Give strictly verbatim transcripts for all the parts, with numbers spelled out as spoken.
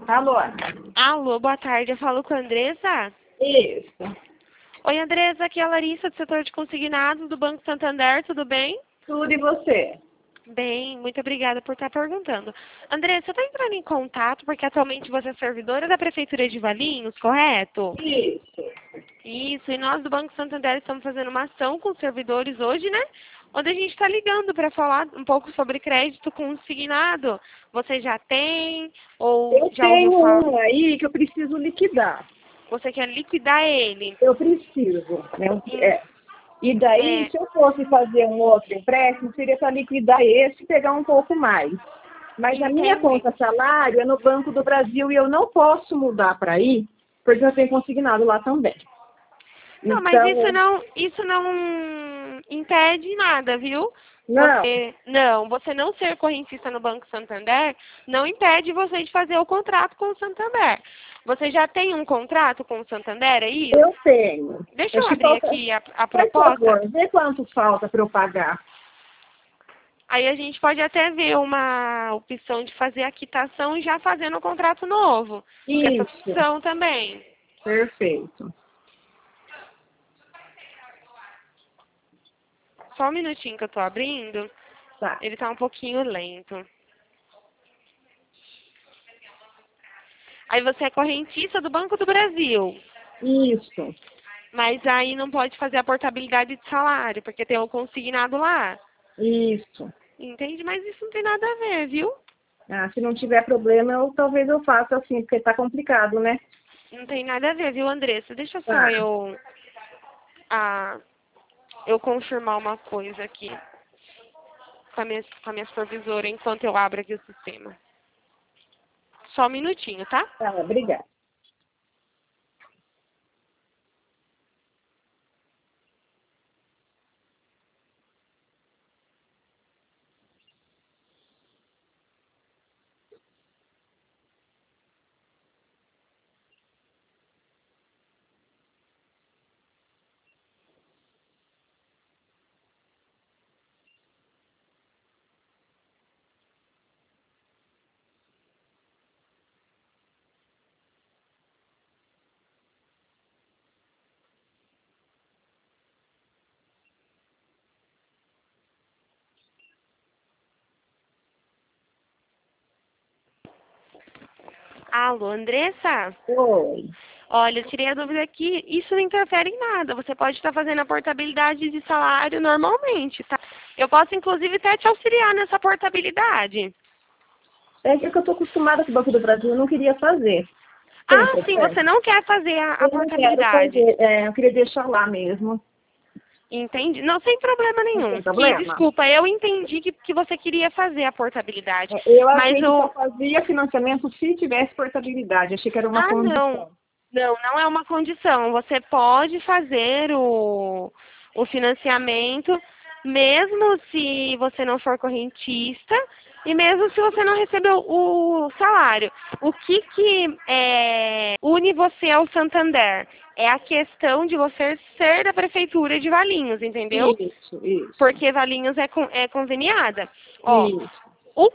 Alô? Alô, boa tarde. Eu falo com a Andressa? Isso. Oi, Andressa, aqui é a Larissa, do setor de consignados do Banco Santander, tudo bem? Tudo e você? Bem, muito obrigada por estar perguntando. Andressa, você está entrando em contato porque atualmente você é servidora da Prefeitura de Valinhos, correto? Isso. Isso, e nós do Banco Santander estamos fazendo uma ação com os servidores hoje, né? Onde a gente está ligando para falar um pouco sobre crédito consignado. Você já tem ou Eu já ouviu tenho falar? um aí que eu preciso liquidar. Você quer liquidar ele? Eu preciso. Né? Em- É. E daí, é, se eu fosse fazer um outro empréstimo, seria para liquidar esse e pegar um pouco mais. Mas a minha entendi. conta salário é no Banco do Brasil e eu não posso mudar para aí, porque eu tenho consignado lá também. Não, mas isso Então, não, isso não impede nada, viu? não. Você não, você não ser correntista no Banco Santander não impede você de fazer o contrato com o Santander. Você já tem um contrato com o Santander, é isso? Eu tenho. Deixa eu Acho que abrir falta. aqui a, a Faz proposta. favor, vê quanto falta para eu pagar. Aí a gente pode até ver uma opção de fazer a quitação e já fazendo o contrato novo. Tem essa Isso. opção também. Perfeito. Só um minutinho que eu tô abrindo. Tá. Ele tá um pouquinho lento. Aí você é correntista do Banco do Brasil, Isso. mas aí não pode fazer a portabilidade de salário, porque tem o consignado lá. Isso. Entende? Mas isso não tem nada a ver, viu? Ah, se não tiver problema, eu, talvez eu faça assim, porque tá complicado, né? Não tem nada a ver, viu, Andressa? Deixa só Tá. eu, ah, eu confirmar uma coisa aqui com a, minha, com a minha supervisora enquanto eu abro aqui o sistema. Só um minutinho, tá? Tá, obrigada. Alô, Andressa? Oi. Olha, eu tirei a dúvida aqui. Isso não interfere em nada. Você pode estar fazendo a portabilidade de salário normalmente, tá? Eu posso, inclusive, até te auxiliar nessa portabilidade. É que eu tô acostumada com o Banco do Brasil, eu não queria fazer. Tem Ah, sim, problema? você não quer fazer a, a Eu não quero portabilidade. fazer, é, eu queria deixar lá mesmo. Entende? Não, sem problema Não nenhum. tem Que, problema? desculpa, eu entendi que, que você queria fazer a portabilidade. É, eu Mas achei que só o. fazia financiamento se tivesse portabilidade. Achei que era uma Ah, não. condição. Não, não é uma condição. Você pode fazer o, o financiamento, mesmo se você não for correntista e mesmo se você não recebeu o salário. O que que é, une você ao Santander? É a questão de você ser da Prefeitura de Valinhos, entendeu? Isso, isso, Porque Valinhos é, con- é conveniada. Ó, isso. o,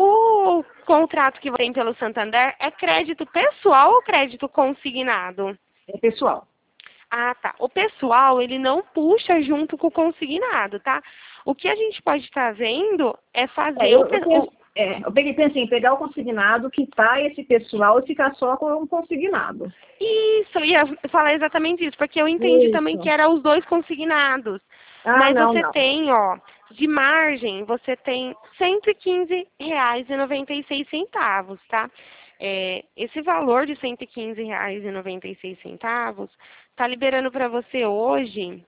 o contrato que você tem pelo Santander é crédito pessoal ou crédito consignado? É pessoal. Ah, tá. O pessoal, ele não puxa junto com o consignado, tá? O que a gente pode estar vendo é É, fazer eu, o, eu, pe- penso, o- é, eu peguei, pensei em pegar o consignado, quitar esse pessoal e ficar só com o consignado. Isso, eu ia falar exatamente isso, porque eu entendi também que Isso. era os dois consignados. Ah, Mas não, você não. tem, ó, de margem, você tem cento e quinze reais e noventa e seis centavos, tá? É, esse valor de cento e quinze reais e noventa e seis centavos tá liberando para você hoje.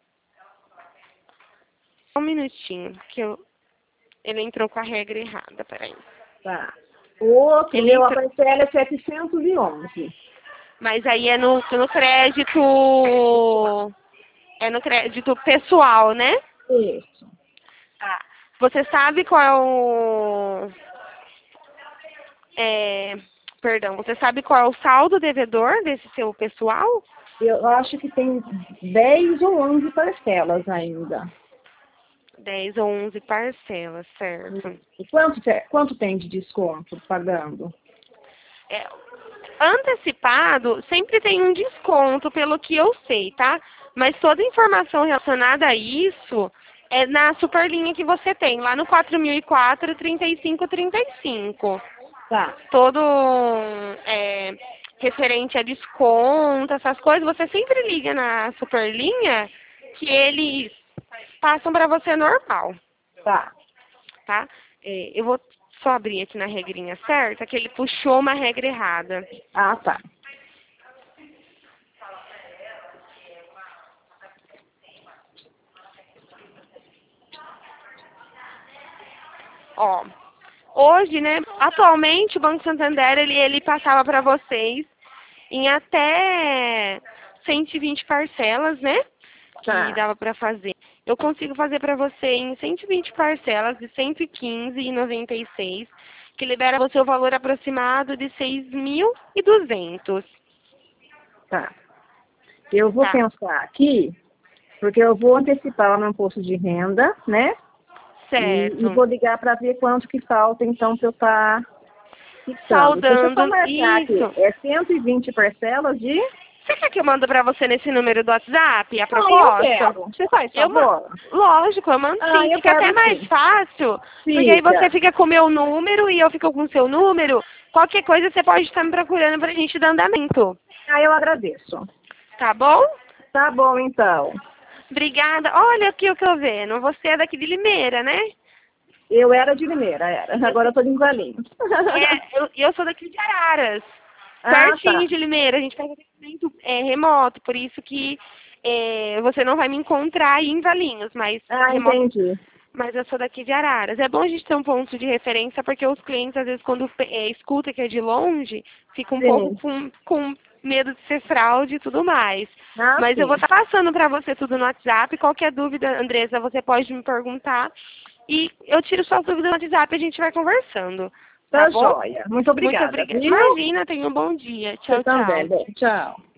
Só um minutinho, que eu, ele entrou com a regra errada, peraí. Tá. O outro, Ele meu, a entrou, parcela é setecentos e onze. mas aí é no, no crédito, é no crédito pessoal, né? Isso. Tá. Você sabe qual é o, é, perdão, você sabe qual é o saldo devedor desse seu pessoal? Eu acho que tem dez ou onze parcelas ainda. Dez ou onze parcelas, certo? E quanto, te- quanto tem de desconto pagando? É, Antecipado sempre tem um desconto, pelo que eu sei, tá? Mas toda informação relacionada a isso é na superlinha que você tem, lá no quatro mil e quatro, trinta e cinco, trinta e cinco. Tá. Todo é, referente a desconto, essas coisas, você sempre liga na superlinha que eles passam para você normal, Tá. tá? É, eu vou só abrir aqui na regrinha certa, que ele puxou uma regra errada. Ah, tá. Ó, hoje, né, atualmente o Banco Santander, ele, ele passava para vocês em até cento e vinte parcelas, né, que Tá. dava para fazer. Eu consigo fazer para você em cento e vinte parcelas de cento e quinze reais e noventa e seis centavos, que libera você o valor aproximado de seis mil e duzentos. Tá. Eu vou Tá, pensar aqui, porque eu vou antecipar o meu imposto de renda, né? E, e certo. vou ligar para ver quanto que falta, então, para eu estar fixando. Deixa eu só Saudando marcar aqui. isso. É cento e vinte parcelas de... Você quer que eu mando pra você nesse número do WhatsApp a Ah, eu proposta? quero. Você faz Eu ma- favor? Lógico, eu mando Ah, sim. eu Fica até quero mais sim. fácil, porque aí você Fica. fica com o meu número e eu fico com o seu número. Qualquer coisa você pode estar me procurando pra gente dar andamento. Ah, eu agradeço. Tá bom? Tá bom, então. Obrigada. Olha aqui o que eu vendo. Você é daqui de Limeira, né? Eu era de Limeira, era. Agora eu tô de Valinhos. É, eu, eu sou daqui de Araras. Ah, Pertinho tá. de Limeira. A gente faz atendimento é, remoto, por isso que é, você não vai me encontrar aí em Valinhos, mas Ah, remoto. entendi. Mas eu sou daqui de Araras. É bom a gente ter um ponto de referência, porque os clientes, às vezes, quando é, escuta que é de longe, ficam um pouco Sim. com, com medo de ser fraude e tudo mais. Ah, Mas sim. eu vou estar passando para você tudo no WhatsApp. Qualquer dúvida, Andresa, você pode me perguntar. E eu tiro suas dúvidas no WhatsApp e a gente vai conversando. Tá Tá bom? joia. Muito Muito obrigada, obrigada. viu? Imagina, tenha um bom dia. Você Tchau, também. tchau. Bem, tchau.